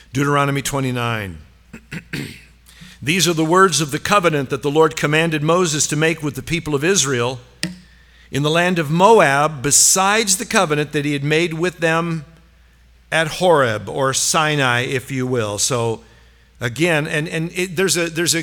Deuteronomy 29. These are the words of the covenant that the Lord commanded Moses to make with the people of Israel in the land of Moab, besides the covenant that he had made with them at Horeb, or Sinai, if you will. So again, there's a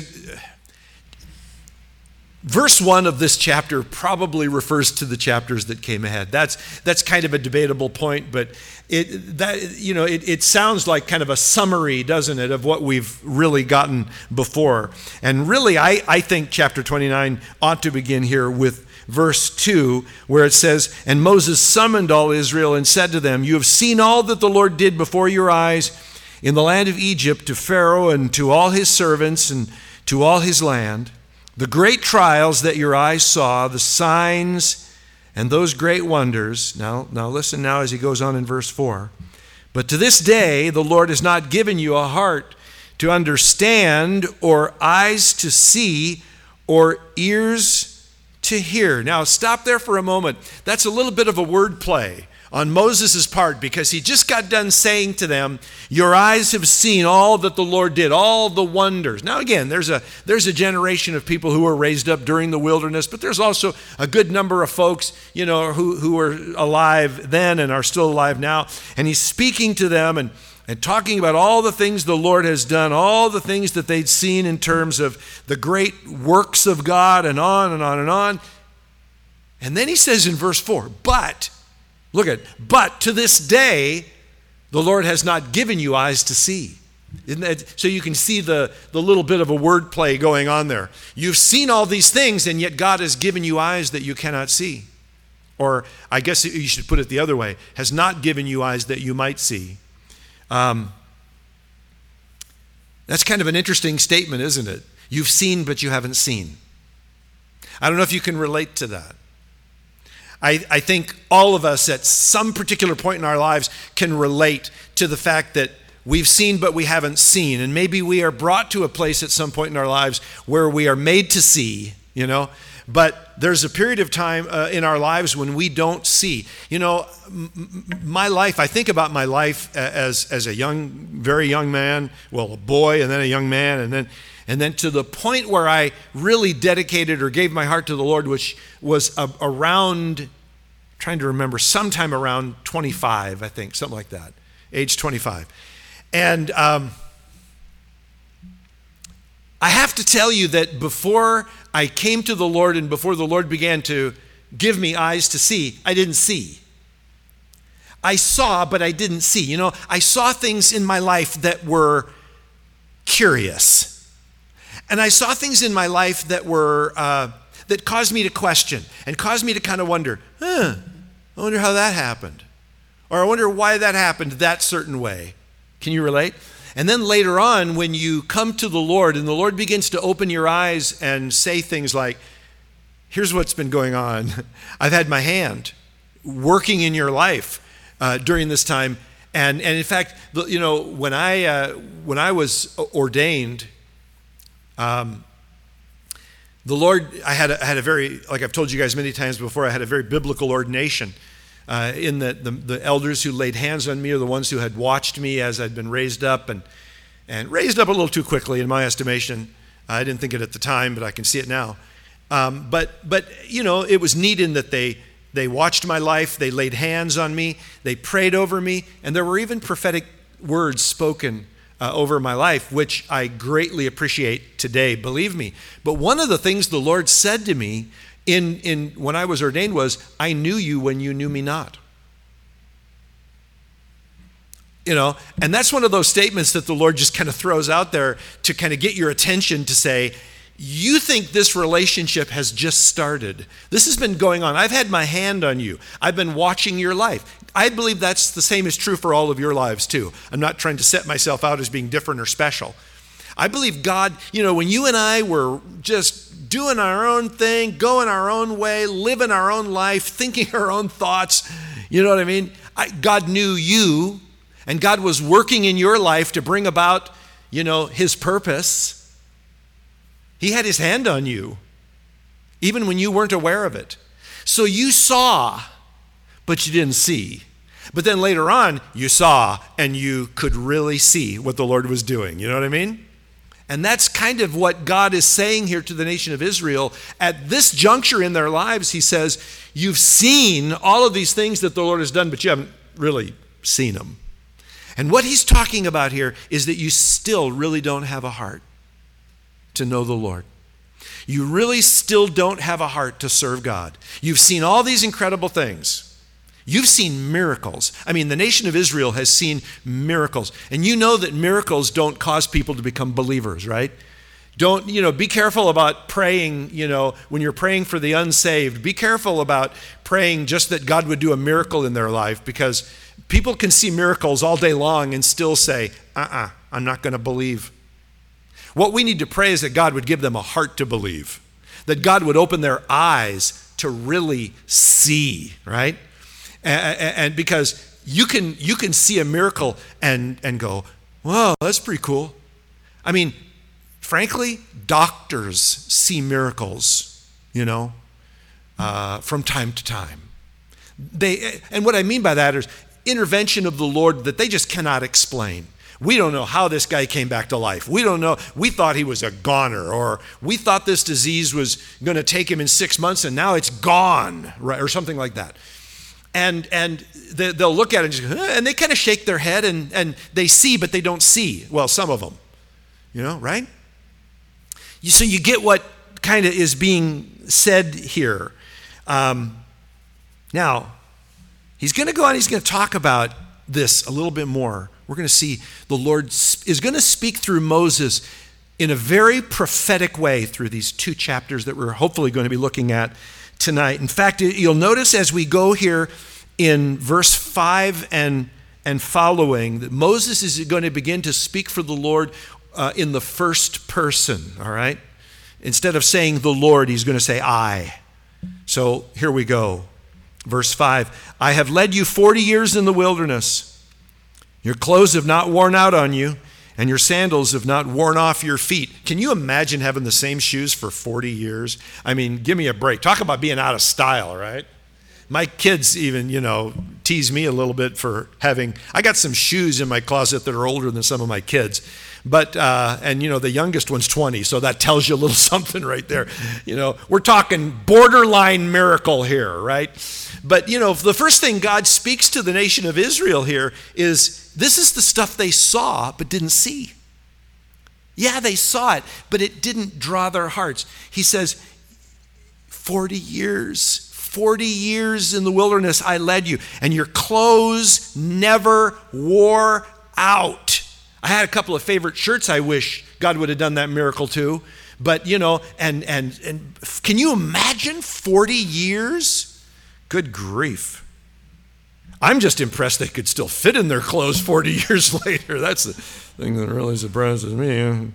verse 1 of this chapter probably refers to the chapters that came ahead. That's kind of a debatable point, but it sounds like kind of a summary, doesn't it, of what we've really gotten before. And really, I think chapter 29 ought to begin here with verse 2, where it says, "And Moses summoned all Israel and said to them, 'You have seen all that the Lord did before your eyes in the land of Egypt to Pharaoh and to all his servants and to all his land, the great trials that your eyes saw, the signs and those great wonders.'" Now listen now as he goes on in verse 4. "But to this day the Lord has not given you a heart to understand, or eyes to see, or ears to hear." Now stop there for a moment. That's a little bit of a word play on Moses' part, because he just got done saying to them, "Your eyes have seen all that the Lord did, all the wonders." Now again, there's a generation of people who were raised up during the wilderness, but there's also a good number of folks, who were alive then and are still alive now. And he's speaking to them and talking about all the things the Lord has done, all the things that they'd seen in terms of the great works of God, and on and on and on. And then he says in verse 4, "But to this day, the Lord has not given you eyes to see." Isn't that, so you can see the little bit of a word play going on there. You've seen all these things, and yet God has given you eyes that you cannot see. Or I guess you should put it the other way, has not given you eyes that you might see. That's kind of an interesting statement, isn't it? You've seen, but you haven't seen. I don't know if you can relate to that. I think all of us at some particular point in our lives can relate to the fact that we've seen, but we haven't seen. And maybe we are brought to a place at some point in our lives where we are made to see, but there's a period of time in our lives when we don't see. My life, I think about my life as a very young man, well, a boy, and then a young man, and then to the point where I really dedicated or gave my heart to the Lord, which was around, trying to remember, sometime around 25, I think, something like that, age 25. And I have to tell you that before I came to the Lord and before the Lord began to give me eyes to see, I didn't see. I saw, but I didn't see. I saw things in my life that were curious. And I saw things in my life that were that caused me to question and caused me to kind of wonder, I wonder how that happened. Or I wonder why that happened that certain way. Can you relate? And then later on, when you come to the Lord and the Lord begins to open your eyes and say things like, "Here's what's been going on. I've had my hand working in your life during this time." And in fact, when I was ordained, the Lord, I had a very, like I've told you guys many times before, I had a very biblical ordination. In the elders who laid hands on me are the ones who had watched me as I'd been raised up, and raised up a little too quickly in my estimation. I didn't think it at the time, but I can see it now. But it was neat in that they watched my life, they laid hands on me, they prayed over me, and there were even prophetic words spoken over my life, which I greatly appreciate today, believe me. But one of the things the Lord said to me in when I was ordained was, "I knew you when you knew me not." And that's one of those statements that the Lord just kind of throws out there to kind of get your attention, to say, you think this relationship has just started. This has been going on. I've had my hand on you. I've been watching your life. I believe that's the same is true for all of your lives too. I'm not trying to set myself out as being different or special. I believe God, when you and I were just doing our own thing, going our own way, living our own life, thinking our own thoughts, you know what I mean? God knew you, and God was working in your life to bring about, his purpose. He had his hand on you, even when you weren't aware of it. So you saw, but you didn't see. But then later on, you saw and you could really see what the Lord was doing. You know what I mean? And that's kind of what God is saying here to the nation of Israel. At this juncture in their lives, he says, you've seen all of these things that the Lord has done, but you haven't really seen them. And what he's talking about here is that you still really don't have a heart to know the Lord. You really still don't have a heart to serve God. You've seen all these incredible things. You've seen miracles. I mean, the nation of Israel has seen miracles. And you know that miracles don't cause people to become believers, right? Don't, be careful about praying, when you're praying for the unsaved. Be careful about praying just that God would do a miracle in their life, because people can see miracles all day long and still say, I'm not going to believe. What we need to pray is that God would give them a heart to believe, that God would open their eyes to really see, right? And because you can see a miracle and go, whoa, that's pretty cool. I mean, frankly, doctors see miracles, from time to time. And what I mean by that is intervention of the Lord that they just cannot explain. We don't know how this guy came back to life. We don't know. We thought he was a goner, or we thought this disease was going to take him in 6 months and now it's gone, right? Or something like that. And they'll look at it and they kind of shake their head and they see, but they don't see. Well, some of them, right? So you get what kind of is being said here. Now, he's going to go on, he's going to talk about this a little bit more. We're going to see the Lord is going to speak through Moses in a very prophetic way through these 2 chapters that we're hopefully going to be looking at tonight. In fact, you'll notice as we go here in verse 5 and following that Moses is going to begin to speak for the Lord in the first person, all right? Instead of saying the Lord, he's going to say I. So here we go. Verse 5, I have led you 40 years in the wilderness. Your clothes have not worn out on you, and your sandals have not worn off your feet. Can you imagine having the same shoes for 40 years? I mean, give me a break. Talk about being out of style, right? My kids even, tease me a little bit for I got some shoes in my closet that are older than some of my kids. But, the youngest one's 20, so that tells you a little something right there. We're talking borderline miracle here, right? But, the first thing God speaks to the nation of Israel here is, this is the stuff they saw but didn't see. Yeah, they saw it, but it didn't draw their hearts. He says, 40 years in the wilderness I led you, and your clothes never wore out. I had a couple of favorite shirts I wish God would have done that miracle to, but and can you imagine 40 years? Good grief. I'm just impressed they could still fit in their clothes 40 years later. That's the thing that really surprises me.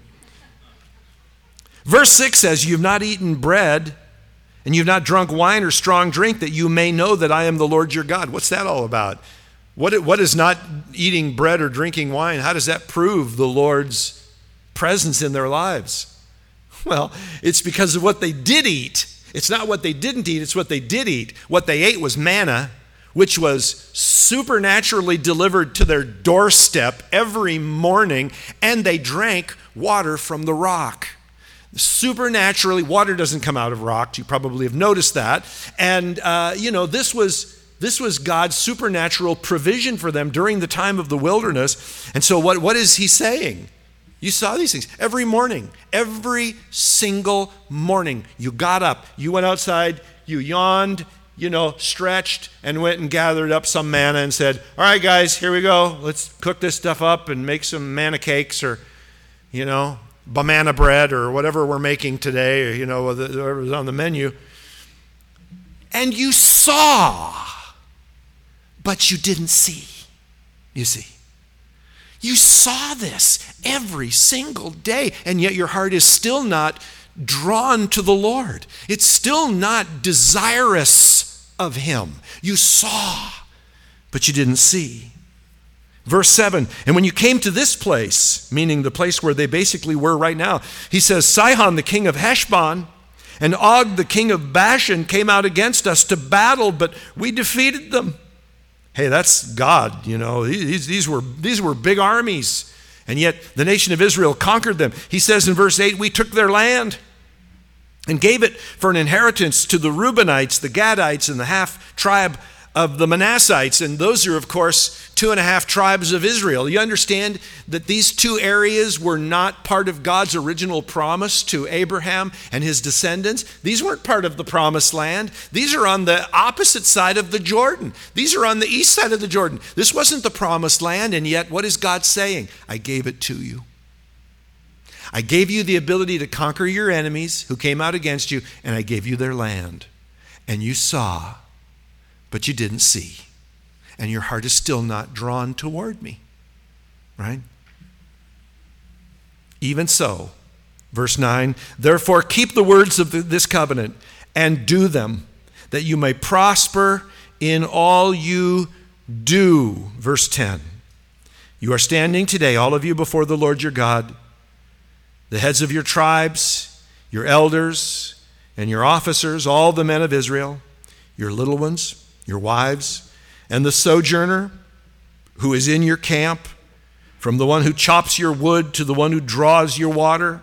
Verse 6 says, you've not eaten bread and you've not drunk wine or strong drink, that you may know that I am the Lord your God. What's that all about? What is not eating bread or drinking wine? How does that prove the Lord's presence in their lives? Well, it's because of what they did eat. It's not what they didn't eat, it's what they did eat. What they ate was manna, which was supernaturally delivered to their doorstep every morning, and they drank water from the rock. Supernaturally, water doesn't come out of rocks. You probably have noticed that. And, this was God's supernatural provision for them during the time of the wilderness. And so what is he saying? You saw these things every morning, every single morning. You got up, you went outside, you yawned, stretched, and went and gathered up some manna and said, all right, guys, here we go. Let's cook this stuff up and make some manna cakes or, banana bread or whatever we're making today, or, whatever was on the menu. And you saw, but you didn't see, you see. You saw this every single day, and yet your heart is still not drawn to the Lord. It's still not desirous of him. You saw, but you didn't see. Verse 7, and when you came to this place, meaning the place where they basically were right now, he says, Sihon, the king of Heshbon, and Og, the king of Bashan, came out against us to battle, but we defeated them. Hey, that's God, you know. These were big armies. And yet the nation of Israel conquered them. He says in verse 8, we took their land and gave it for an inheritance to the Reubenites, the Gadites, and the half tribe of the Manassites. And those are, of course, 2.5 tribes of Israel. You understand that these two areas were not part of God's original promise to Abraham and his descendants. These weren't part of the promised land. These are on the opposite side of the Jordan. These are on the east side of the Jordan. This wasn't the promised land, and yet what is God saying? I gave it to you. I gave you the ability to conquer your enemies who came out against you, and I gave you their land. And you saw, but you didn't see. And your heart is still not drawn toward me. Right? Even so, verse 9, therefore keep the words of this covenant and do them, that you may prosper in all you do. Verse 10, you are standing today, all of you, before the Lord your God, the heads of your tribes, your elders, and your officers, all the men of Israel, your little ones, your wives, and the sojourner who is in your camp, from the one who chops your wood to the one who draws your water,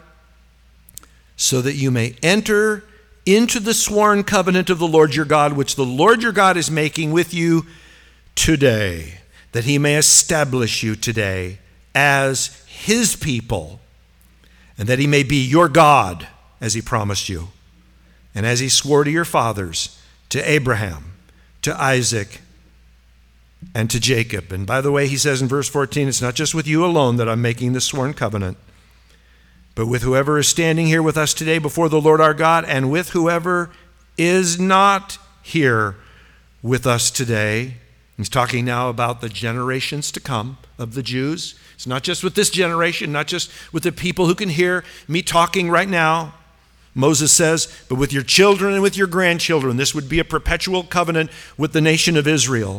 so that you may enter into the sworn covenant of the Lord your God, which the Lord your God is making with you today, that he may establish you today as his people, and that he may be your God, as he promised you, and as he swore to your fathers, to Abraham, to Isaac, and to Jacob. And by the way, he says in verse 14, it's not just with you alone that I'm making this sworn covenant, but with whoever is standing here with us today before the Lord our God, and with whoever is not here with us today. He's talking now about the generations to come of the Jews. It's not just with this generation, not just with the people who can hear me talking right now. Moses says, but with your children and with your grandchildren. This would be a perpetual covenant with the nation of Israel.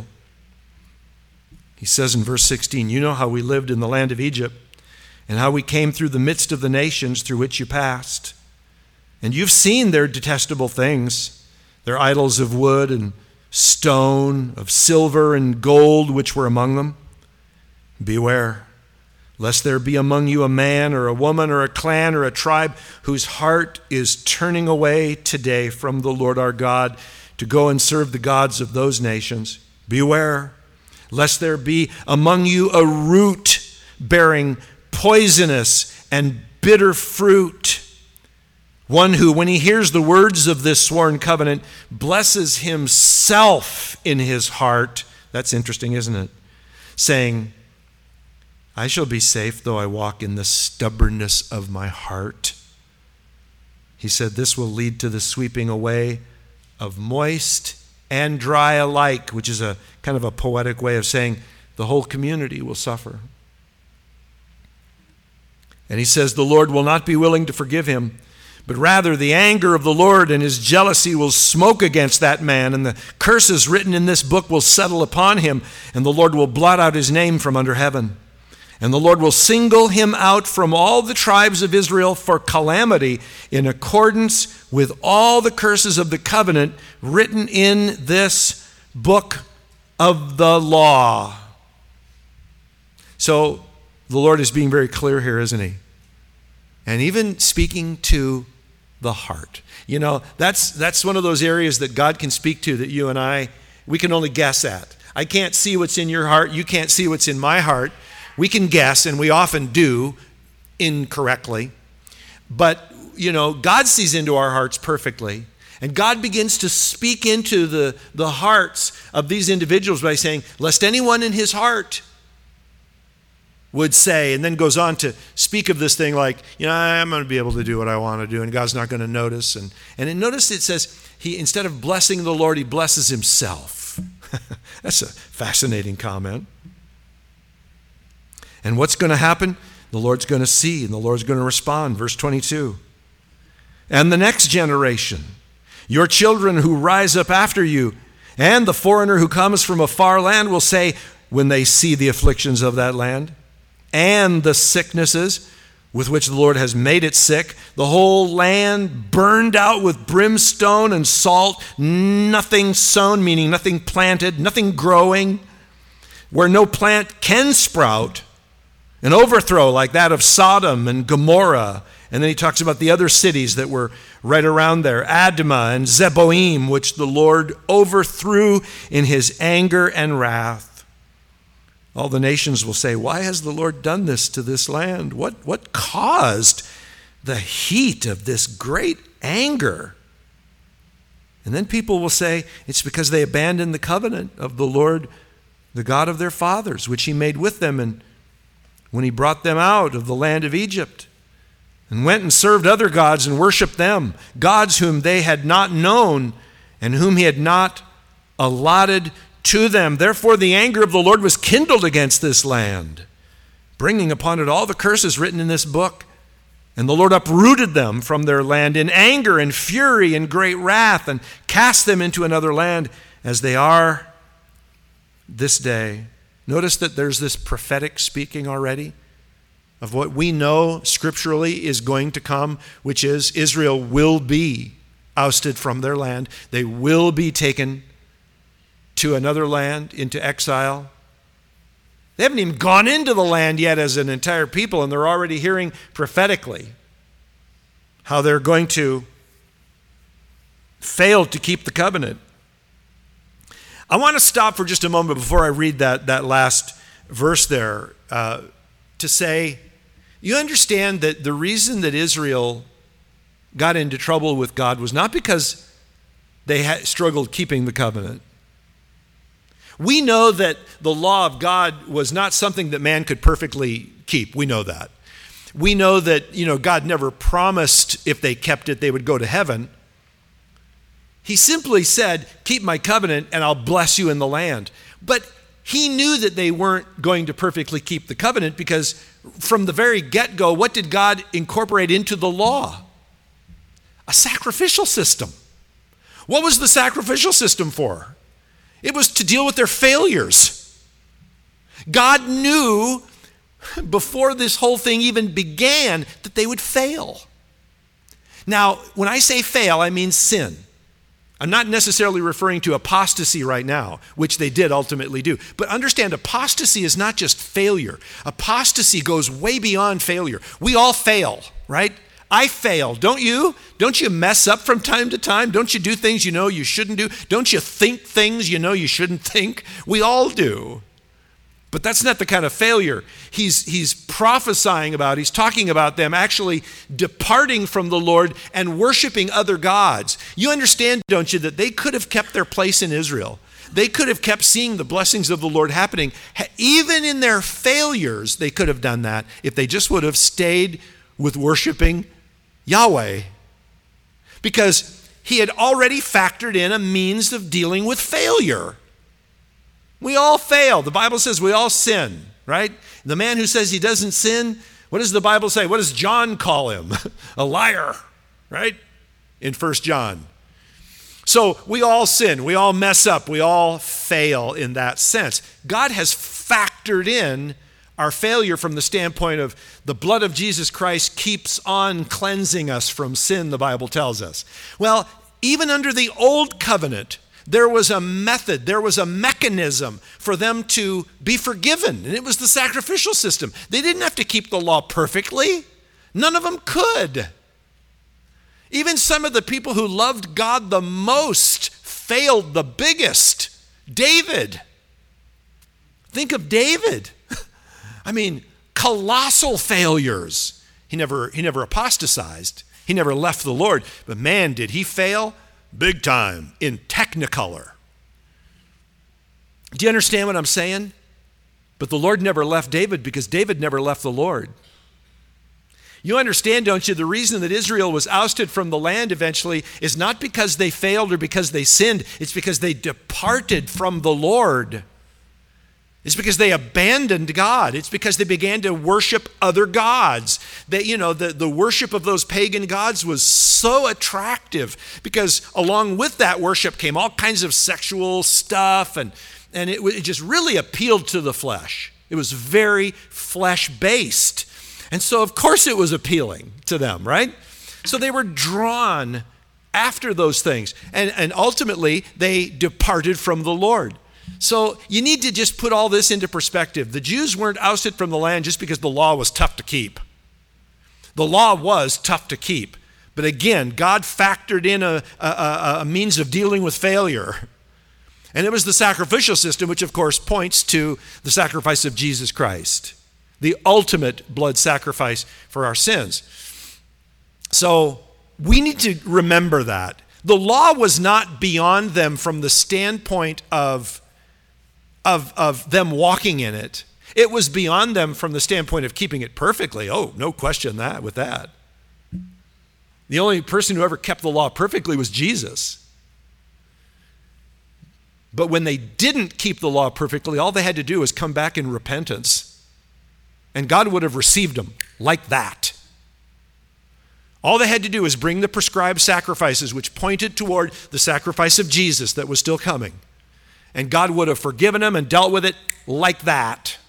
He says in verse 16, you know how we lived in the land of Egypt, and how we came through the midst of the nations through which you passed. And you've seen their detestable things, their idols of wood and stone, of silver and gold, which were among them. Beware, lest there be among you a man or a woman or a clan or a tribe whose heart is turning away today from the Lord our God to go and serve the gods of those nations. Beware, lest there be among you a root bearing poisonous and bitter fruit, one who, when he hears the words of this sworn covenant, blesses himself in his heart. That's interesting, isn't it? Saying, I shall be safe though I walk in the stubbornness of my heart. He said this will lead to the sweeping away of moist and dry alike, which is a kind of a poetic way of saying the whole community will suffer. And he says the Lord will not be willing to forgive him, but rather the anger of the Lord and his jealousy will smoke against that man, and the curses written in this book will settle upon him, and the Lord will blot out his name from under heaven. And the Lord will single him out from all the tribes of Israel for calamity in accordance with all the curses of the covenant written in this book of the law. So the Lord is being very clear here, isn't he? And even speaking to the heart. You know, that's one of those areas that God can speak to that you and I, we can only guess at. I can't see what's in your heart. You can't see what's in my heart. We can guess, and we often do incorrectly. But, you know, God sees into our hearts perfectly. And God begins to speak into the hearts of these individuals by saying, lest anyone in his heart would say, and then goes on to speak of this thing like, you know, I'm going to be able to do what I want to do, and God's not going to notice. And notice it says, he, instead of blessing the Lord, he blesses himself. That's a fascinating comment. And what's going to happen? The Lord's going to see, and the Lord's going to respond. Verse 22. And the next generation, your children who rise up after you, and the foreigner who comes from a far land will say, when they see the afflictions of that land, and the sicknesses with which the Lord has made it sick, the whole land burned out with brimstone and salt, nothing sown, meaning nothing planted, nothing growing. where no plant can sprout, an overthrow like that of Sodom and Gomorrah. And then he talks about the other cities that were right around there, Admah and Zeboim, which the Lord overthrew in his anger and wrath. All the nations will say, why has the Lord done this to this land? What caused the heat of this great anger? And then people will say, it's because they abandoned the covenant of the Lord, the God of their fathers, which he made with them and when he brought them out of the land of Egypt, and went and served other gods and worshiped them, gods whom they had not known and whom he had not allotted to them. Therefore the anger of the Lord was kindled against this land, bringing upon it all the curses written in this book. And the Lord uprooted them from their land in anger and fury and great wrath, and cast them into another land, as they are this day. Notice that there's this prophetic speaking already of what we know scripturally is going to come, which is Israel will be ousted from their land. They will be taken to another land, into exile. They haven't even gone into the land yet as an entire people, and they're already hearing prophetically how they're going to fail to keep the covenant. I want to stop for just a moment before I read that last verse there to say, you understand that the reason that Israel got into trouble with God was not because they had struggled keeping the covenant. We know that the law of God was not something that man could perfectly keep. We know that. We know that, God never promised if they kept it, they would go to heaven. He simply said, keep my covenant and I'll bless you in the land. But he knew that they weren't going to perfectly keep the covenant because from the very get-go, what did God incorporate into the law? A sacrificial system. What was the sacrificial system for? It was to deal with their failures. God knew before this whole thing even began that they would fail. Now, when I say fail, I mean sin. I'm not necessarily referring to apostasy right now, which they did ultimately do. But understand, apostasy is not just failure. Apostasy goes way beyond failure. We all fail, right? I fail, don't you? Don't you mess up from time to time? Don't you do things you know you shouldn't do? Don't you think things you know you shouldn't think? We all do. But that's not the kind of failure he's prophesying about. He's talking about them actually departing from the Lord and worshiping other gods. You understand, don't you, that they could have kept their place in Israel. They could have kept seeing the blessings of the Lord happening. Even in their failures, they could have done that if they just would have stayed with worshiping Yahweh. Because he had already factored in a means of dealing with failure. We all fail. The Bible says we all sin, right? The man who says he doesn't sin, what does the Bible say? What does John call him? A liar, right? In 1 John. So we all sin. We all mess up. We all fail in that sense. God has factored in our failure from the standpoint of the blood of Jesus Christ keeps on cleansing us from sin, the Bible tells us. Well, even under the old covenant, there was a method, there was a mechanism for them to be forgiven, and it was the sacrificial system. They didn't have to keep the law perfectly. None of them could. Even some of the people who loved God the most failed the biggest. David. Think of David. I mean, colossal failures. He never apostatized. He never left the Lord. But man, did he fail big time in Technicolor. Do you understand what I'm saying? But the Lord never left David because David never left the Lord. You understand, don't you, the reason that Israel was ousted from the land eventually is not because they failed or because they sinned. It's because they departed from the Lord. It's because they abandoned God. It's because they began to worship other gods. The worship of those pagan gods was so attractive because along with that worship came all kinds of sexual stuff, and it just really appealed to the flesh. It was very flesh-based. And so, of course, it was appealing to them, right? So they were drawn after those things. And ultimately, they departed from the Lord. So you need to just put all this into perspective. The Jews weren't ousted from the land just because the law was tough to keep. The law was tough to keep. But again, God factored in a means of dealing with failure. And it was the sacrificial system, which of course points to the sacrifice of Jesus Christ, the ultimate blood sacrifice for our sins. So we need to remember that. The law was not beyond them from the standpoint of them walking in it. It was beyond them from the standpoint of keeping it perfectly. Oh, no question with that. The only person who ever kept the law perfectly was Jesus. But when they didn't keep the law perfectly, all they had to do was come back in repentance, and God would have received them like that. All they had to do was bring the prescribed sacrifices, which pointed toward the sacrifice of Jesus that was still coming. And God would have forgiven them and dealt with it like that.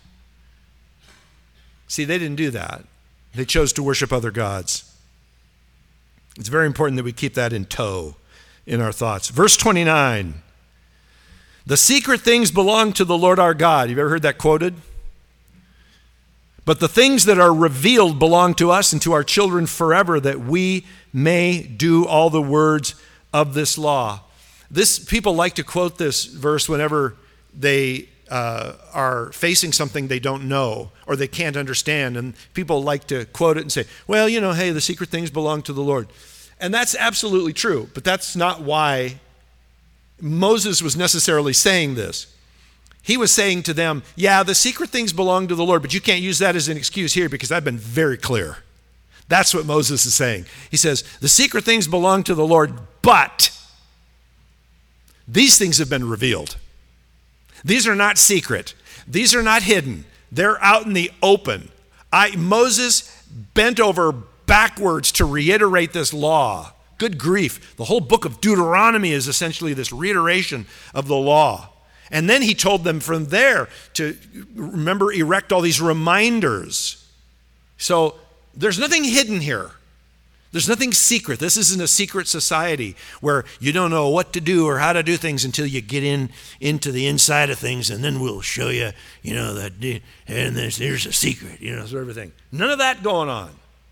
See, they didn't do that. They chose to worship other gods. It's very important that we keep that in tow in our thoughts. Verse 29, the secret things belong to the Lord our God. You've ever heard that quoted? But the things that are revealed belong to us and to our children forever, that we may do all the words of this law. People like to quote this verse whenever they are facing something they don't know or they can't understand. And people like to quote it and say, well, hey, the secret things belong to the Lord. And that's absolutely true, but that's not why Moses was necessarily saying this. He was saying to them, yeah, the secret things belong to the Lord, but you can't use that as an excuse here because I've been very clear. That's what Moses is saying. He says, the secret things belong to the Lord, but these things have been revealed. These are not secret. These are not hidden. They're out in the open. Moses bent over backwards to reiterate this law. Good grief. The whole book of Deuteronomy is essentially this reiteration of the law. And then he told them from there to, remember, erect all these reminders. So there's nothing hidden here. There's nothing secret. This isn't a secret society where you don't know what to do or how to do things until you get into the inside of things, and then we'll show you, that, and there's a secret, sort of a thing. None of that going on.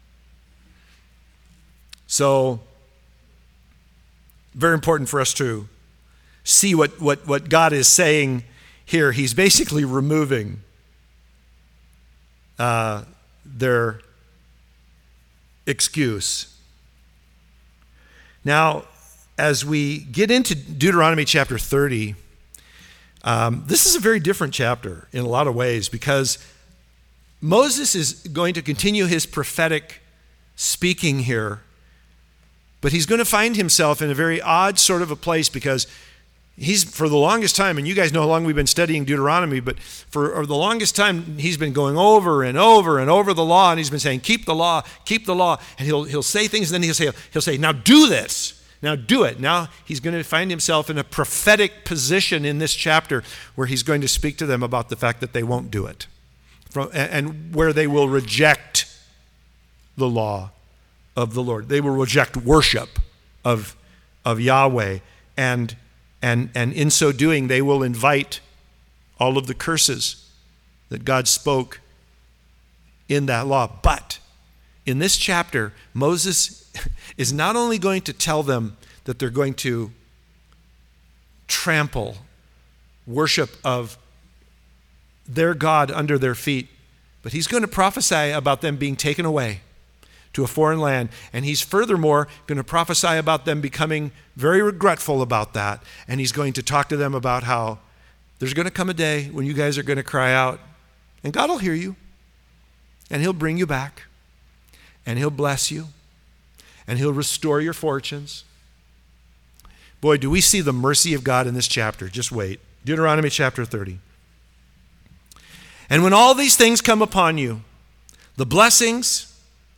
So, very important for us to see what God is saying here. He's basically removing their excuse. Now, as we get into Deuteronomy chapter 30, this is a very different chapter in a lot of ways because Moses is going to continue his prophetic speaking here, but he's going to find himself in a very odd sort of a place because he's, for the longest time, and you guys know how long we've been studying Deuteronomy, but for the longest time, he's been going over and over and over the law, and he's been saying, keep the law, and he'll say things, and then he'll say, now do this, now do it. Now he's going to find himself in a prophetic position in this chapter where he's going to speak to them about the fact that they won't do it, and where they will reject the law of the Lord. They will reject worship of Yahweh, and in so doing, they will invite all of the curses that God spoke in that law. But in this chapter, Moses is not only going to tell them that they're going to trample worship of their God under their feet, but he's going to prophesy about them being taken away to a foreign land. And he's furthermore going to prophesy about them becoming very regretful about that. And he's going to talk to them about how there's going to come a day when you guys are going to cry out, and God will hear you, and he'll bring you back, and he'll bless you, and he'll restore your fortunes. Boy, do we see the mercy of God in this chapter. Just wait. Deuteronomy chapter 30. And when all these things come upon you, the blessings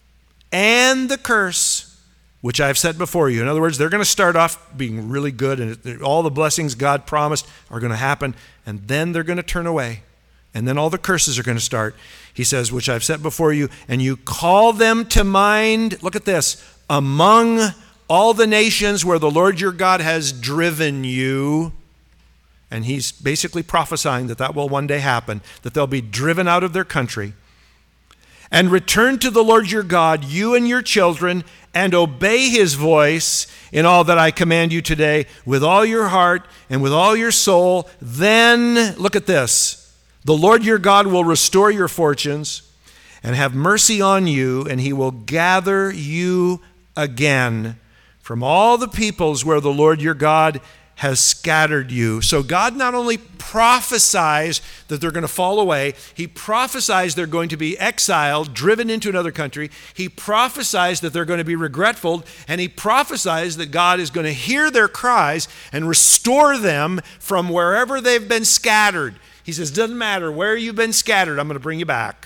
and the curse, which I've set before you. In other words, they're going to start off being really good, and all the blessings God promised are going to happen, and then they're going to turn away, and then all the curses are going to start. He says, which I've set before you, and you call them to mind, look at this, among all the nations where the Lord your God has driven you, And he's basically prophesying that that will one day happen, that they'll be driven out of their country. And return to the Lord your God, you and your children, and obey his voice in all that I command you today, with all your heart and with all your soul. Then, look at this, the Lord your God will restore your fortunes and have mercy on you, and he will gather you again from all the peoples where the Lord your God has scattered you. So God not only prophesies that they're going to fall away, he prophesies they're going to be exiled, driven into another country. He prophesies that they're going to be regretful, and he prophesies that God is going to hear their cries and restore them from wherever they've been scattered. He says, doesn't matter where you've been scattered, I'm going to bring you back.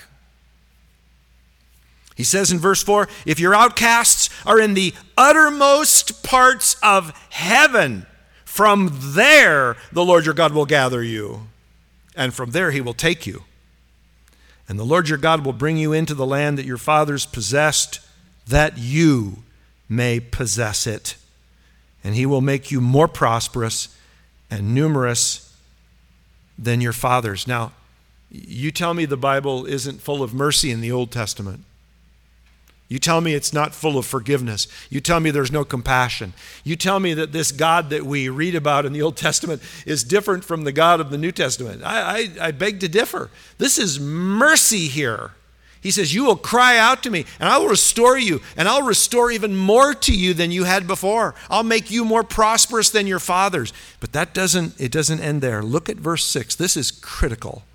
He says in verse 4, if your outcasts are in the uttermost parts of heaven, from there the Lord your God will gather you, and from there he will take you. And the Lord your God will bring you into the land that your fathers possessed, that you may possess it. And he will make you more prosperous and numerous than your fathers. Now, you tell me the Bible isn't full of mercy in the Old Testament. You tell me it's not full of forgiveness. You tell me there's no compassion. You tell me that this God that we read about in the Old Testament is different from the God of the New Testament. I beg to differ. This is mercy here. He says, you will cry out to me, and I will restore you, and I'll restore even more to you than you had before. I'll make you more prosperous than your fathers. But it doesn't end there. Look at verse 6. This is critical.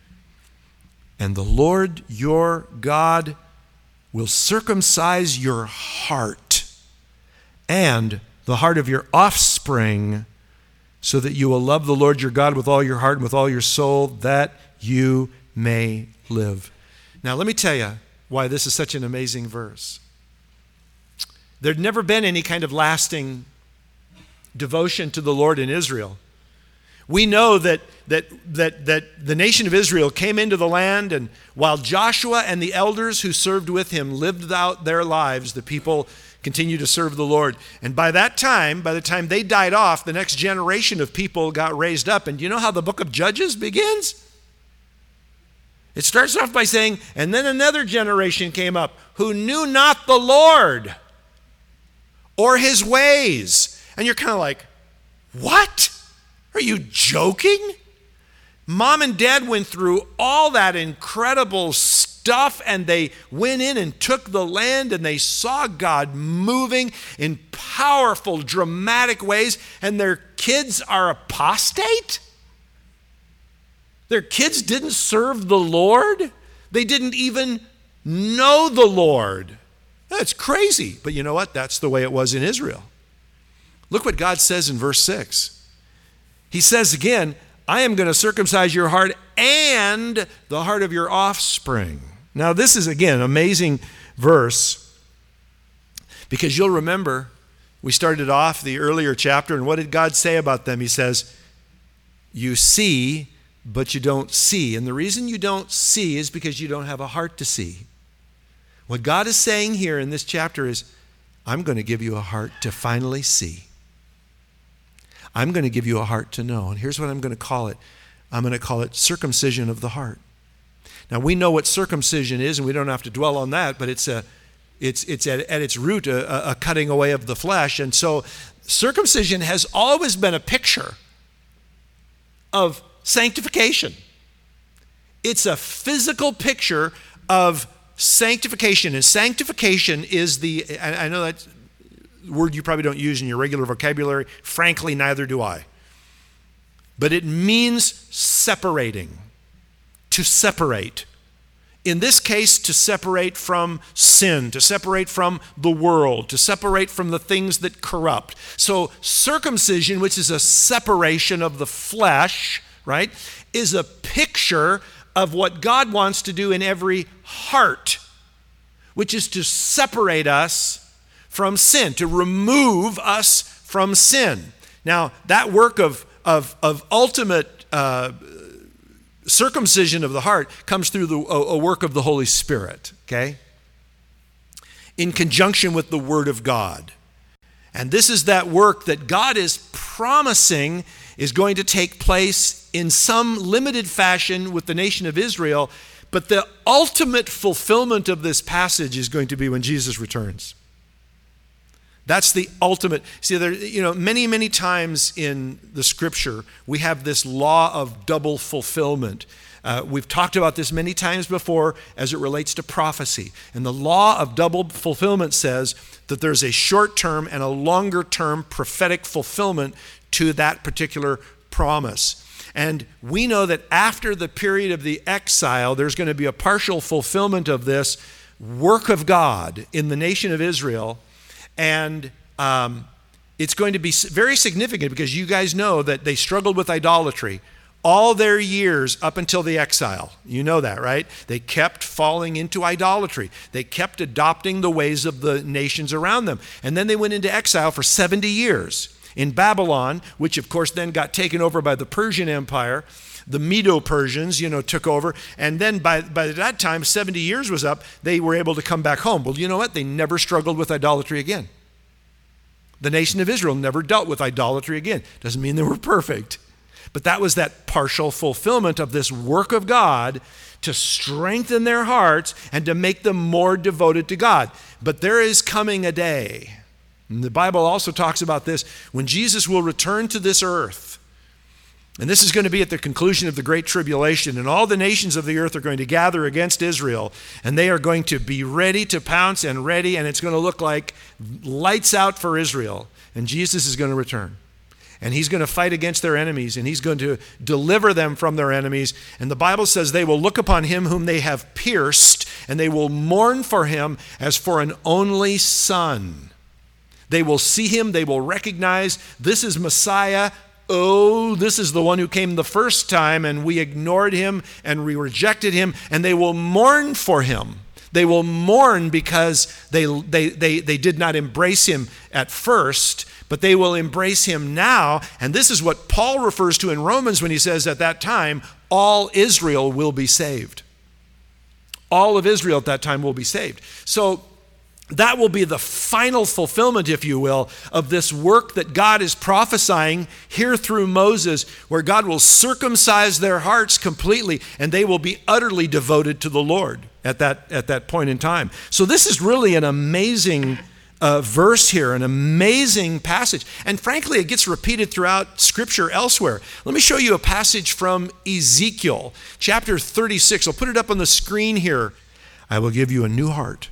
And the Lord your God will circumcise your heart and the heart of your offspring, so that you will love the Lord your God with all your heart and with all your soul, that you may live. Now, let me tell you why this is such an amazing verse. There'd never been any kind of lasting devotion to the Lord in Israel. We know that the nation of Israel came into the land, and while Joshua and the elders who served with him lived out their lives, the people continued to serve the Lord. And by the time they died off, the next generation of people got raised up. And do you know how the book of Judges begins? It starts off by saying, and then another generation came up who knew not the Lord or his ways. And you're kind of like, what? Are you joking? Mom and Dad went through all that incredible stuff, and they went in and took the land, and they saw God moving in powerful, dramatic ways, and their kids are apostate? Their kids didn't serve the Lord? They didn't even know the Lord. That's crazy. But you know what? That's the way it was in Israel. Look what God says in verse 6. He says again, I am going to circumcise your heart and the heart of your offspring. Now, this is, again, an amazing verse, because you'll remember we started off the earlier chapter, and what did God say about them? He says, you see, but you don't see. And the reason you don't see is because you don't have a heart to see. What God is saying here in this chapter is, I'm going to give you a heart to finally see. I'm going to give you a heart to know. And here's what I'm going to call it. I'm going to call it circumcision of the heart. Now, we know what circumcision is, and we don't have to dwell on that, but it's at its root a cutting away of the flesh. And so circumcision has always been a picture of sanctification. It's a physical picture of sanctification. And sanctification is I know that's a word you probably don't use in your regular vocabulary. Frankly, neither do I. But it means separating, to separate. In this case, to separate from sin, to separate from the world, to separate from the things that corrupt. So circumcision, which is a separation of the flesh, right, is a picture of what God wants to do in every heart, which is to separate us from sin, to remove us from sin. Now, that work of ultimate circumcision of the heart comes through a work of the Holy Spirit, okay? In conjunction with the Word of God. And this is that work that God is promising is going to take place in some limited fashion with the nation of Israel, but the ultimate fulfillment of this passage is going to be when Jesus returns. That's the ultimate. See, many times in the scripture, we have this law of double fulfillment. We've talked about this many times before as it relates to prophecy. And the law of double fulfillment says that there's a short-term and a longer-term prophetic fulfillment to that particular promise. And we know that after the period of the exile, there's going to be a partial fulfillment of this work of God in the nation of Israel. And it's going to be very significant because you guys know that they struggled with idolatry all their years up until the exile. You know that, right? They kept falling into idolatry. They kept adopting the ways of the nations around them. And then they went into exile for 70 years in Babylon, which of course then got taken over by the Persian Empire. The Medo-Persians, took over. And then by that time, 70 years was up, they were able to come back home. Well, you know what? They never struggled with idolatry again. The nation of Israel never dealt with idolatry again. Doesn't mean they were perfect. But that was that partial fulfillment of this work of God to strengthen their hearts and to make them more devoted to God. But there is coming a day, and the Bible also talks about this, when Jesus will return to this earth. And this is going to be at the conclusion of the Great Tribulation, and all the nations of the earth are going to gather against Israel, and they are going to be ready to pounce and ready, and it's going to look like lights out for Israel. And Jesus is going to return. And he's going to fight against their enemies, and he's going to deliver them from their enemies. And the Bible says they will look upon him whom they have pierced, and they will mourn for him as for an only son. They will see him, they will recognize this is Messiah. Oh, this is the one who came the first time, and we ignored him and we rejected him, and they will mourn for him. They will mourn because they did not embrace him at first, but they will embrace him now. And this is what Paul refers to in Romans when he says at that time, all Israel will be saved. All of Israel at that time will be saved. So that will be the final fulfillment, if you will, of this work that God is prophesying here through Moses, where God will circumcise their hearts completely, and they will be utterly devoted to the Lord at that point in time. So this is really an amazing verse here, an amazing passage. And frankly, it gets repeated throughout Scripture elsewhere. Let me show you a passage from Ezekiel, chapter 36. I'll put it up on the screen here. I will give you a new heart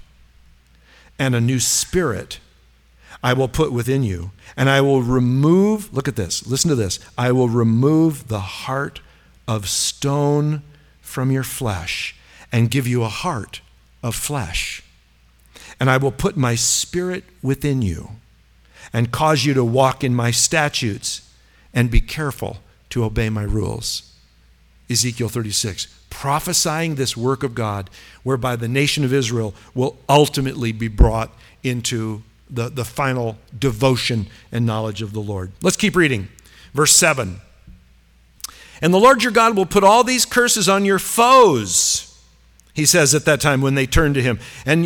and a new spirit I will put within you. And I will remove, look at this, listen to this. I will remove the heart of stone from your flesh and give you a heart of flesh. And I will put my spirit within you and cause you to walk in my statutes and be careful to obey my rules. Ezekiel 36, prophesying this work of God whereby the nation of Israel will ultimately be brought into the final devotion and knowledge of the Lord. Let's keep reading. Verse 7. And the Lord your God will put all these curses on your foes, he says at that time when they turn to him, and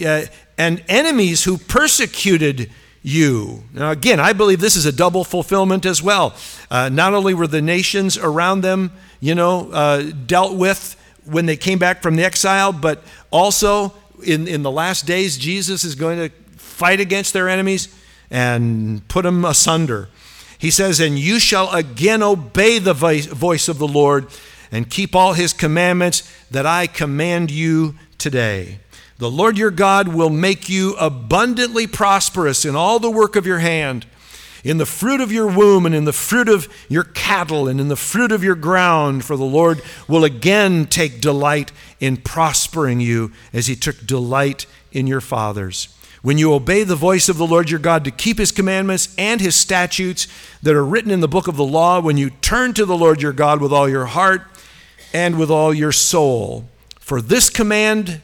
enemies who persecuted you. Now again, I believe this is a double fulfillment as well. Not only were the nations around them, dealt with when they came back from the exile, but also in the last days, Jesus is going to fight against their enemies and put them asunder. He says, and you shall again obey the voice of the Lord and keep all his commandments that I command you today. The Lord your God will make you abundantly prosperous in all the work of your hand, in the fruit of your womb and in the fruit of your cattle and in the fruit of your ground, for the Lord will again take delight in prospering you as he took delight in your fathers. When you obey the voice of the Lord your God to keep his commandments and his statutes that are written in the book of the law, when you turn to the Lord your God with all your heart and with all your soul, for this commandment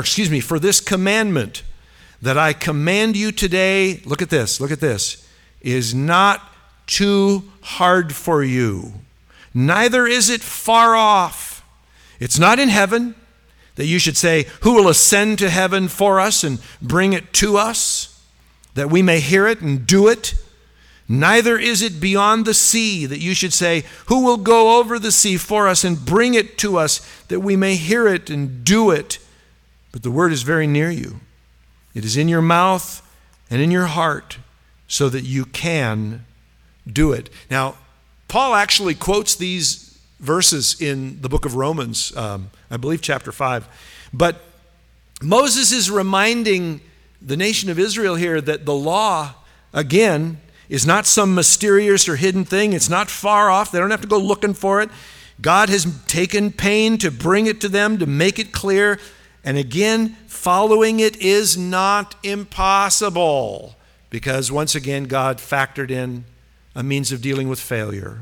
that I command you today, look at this, is not too hard for you. Neither is it far off. It's not in heaven that you should say, who will ascend to heaven for us and bring it to us, that we may hear it and do it? Neither is it beyond the sea that you should say, who will go over the sea for us and bring it to us that we may hear it and do it? But the word is very near you. It is in your mouth and in your heart so that you can do it. Now, Paul actually quotes these verses in the book of Romans, I believe chapter 5. But Moses is reminding the nation of Israel here that the law, again, is not some mysterious or hidden thing. It's not far off. They don't have to go looking for it. God has taken pain to bring it to them, to make it clear. And again, following it is not impossible because once again, God factored in a means of dealing with failure.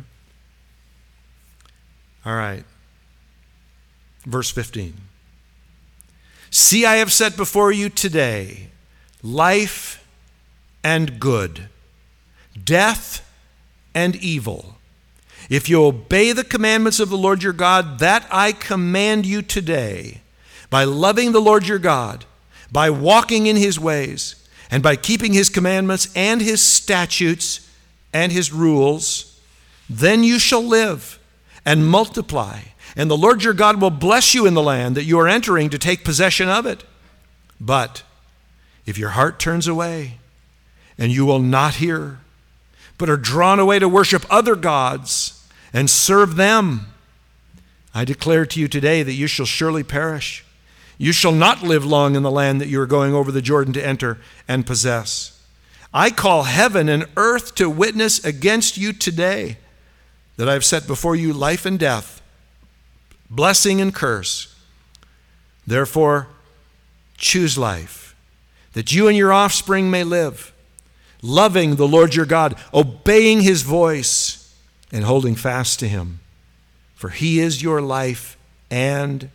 All right. Verse 15. See, I have set before you today life and good, death and evil. If you obey the commandments of the Lord your God that I command you today, by loving the Lord your God, by walking in his ways, and by keeping his commandments and his statutes and his rules, then you shall live and multiply, and the Lord your God will bless you in the land that you are entering to take possession of it. But if your heart turns away, and you will not hear, but are drawn away to worship other gods and serve them, I declare to you today that you shall surely perish. You shall not live long in the land that you are going over the Jordan to enter and possess. I call heaven and earth to witness against you today that I have set before you life and death, blessing and curse. Therefore, choose life, that you and your offspring may live, loving the Lord your God, obeying his voice, and holding fast to him. For he is your life and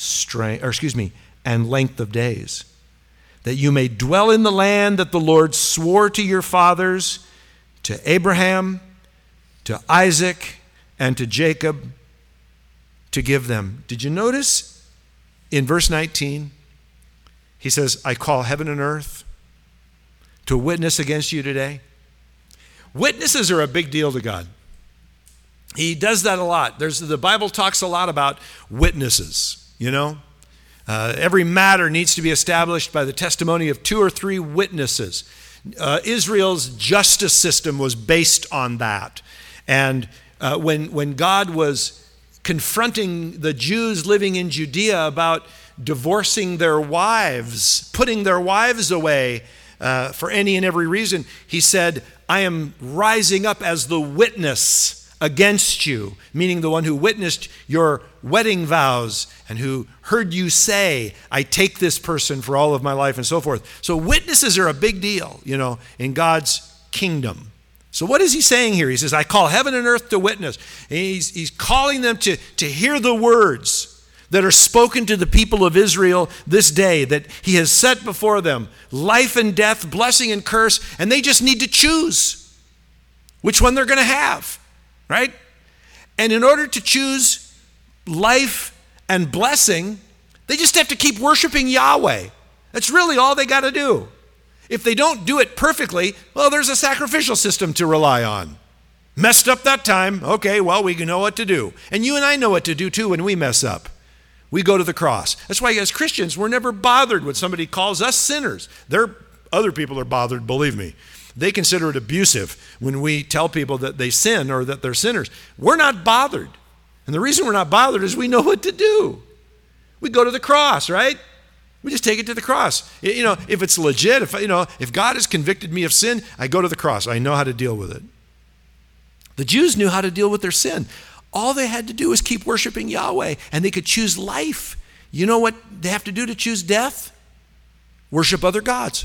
and length of days, that you may dwell in the land that the Lord swore to your fathers, to Abraham, to Isaac, and to Jacob, to give them. Did you notice in verse 19, he says, I call heaven and earth to witness against you today? Witnesses are a big deal to God. He does that a lot. The Bible talks a lot about witnesses. Every matter needs to be established by the testimony of 2 or 3 witnesses. Israel's justice system was based on that. And when God was confronting the Jews living in Judea about divorcing their wives, putting their wives away for any and every reason, he said, I am rising up as the witness against you, meaning the one who witnessed your wedding vows and who heard you say, I take this person for all of my life and so forth. So witnesses are a big deal, in God's kingdom. So what is he saying here? He says, I call heaven and earth to witness. And he's calling them to hear the words that are spoken to the people of Israel this day, that he has set before them life and death, blessing and curse, and they just need to choose which one they're going to have. Right? And in order to choose life and blessing, they just have to keep worshiping Yahweh. That's really all they got to do. If they don't do it perfectly, well, there's a sacrificial system to rely on. Messed up that time. Okay, well, we know what to do. And you and I know what to do too when we mess up. We go to the cross. That's why as Christians, we're never bothered when somebody calls us sinners. Other people are bothered, believe me. They consider it abusive when we tell people that they sin or that they're sinners. We're not bothered. And the reason we're not bothered is we know what to do. We go to the cross, right? We just take it to the cross. If it's legit, if God has convicted me of sin, I go to the cross. I know how to deal with it. The Jews knew how to deal with their sin. All they had to do was keep worshiping Yahweh, and they could choose life. You know what they have to do to choose death? Worship other gods.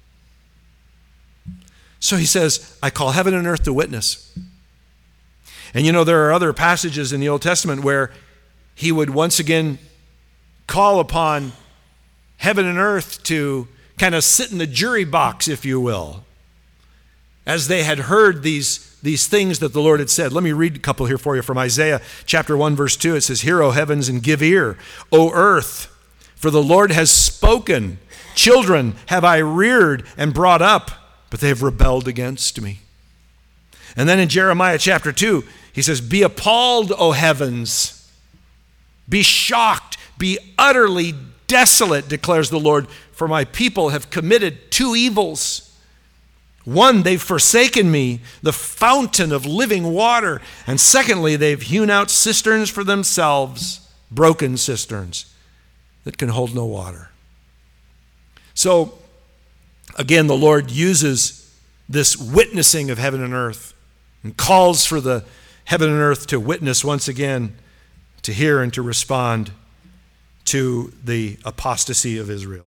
So he says, I call heaven and earth to witness. And there are other passages in the Old Testament where he would once again call upon heaven and earth to kind of sit in the jury box, if you will, as they had heard these things that the Lord had said. Let me read a couple here for you from Isaiah chapter 1, verse 2. It says, Hear, O heavens, and give ear, O earth, for the Lord has spoken. Children have I reared and brought up, but they have rebelled against me. And then in Jeremiah chapter 2, he says, "Be appalled, O heavens. Be shocked, be utterly desolate, declares the Lord, for my people have committed two evils. One, they've forsaken me, the fountain of living water. And secondly, they've hewn out cisterns for themselves, broken cisterns that can hold no water." So, again, the Lord uses this witnessing of heaven and earth and calls for the heaven and earth to witness once again, to hear and to respond to the apostasy of Israel.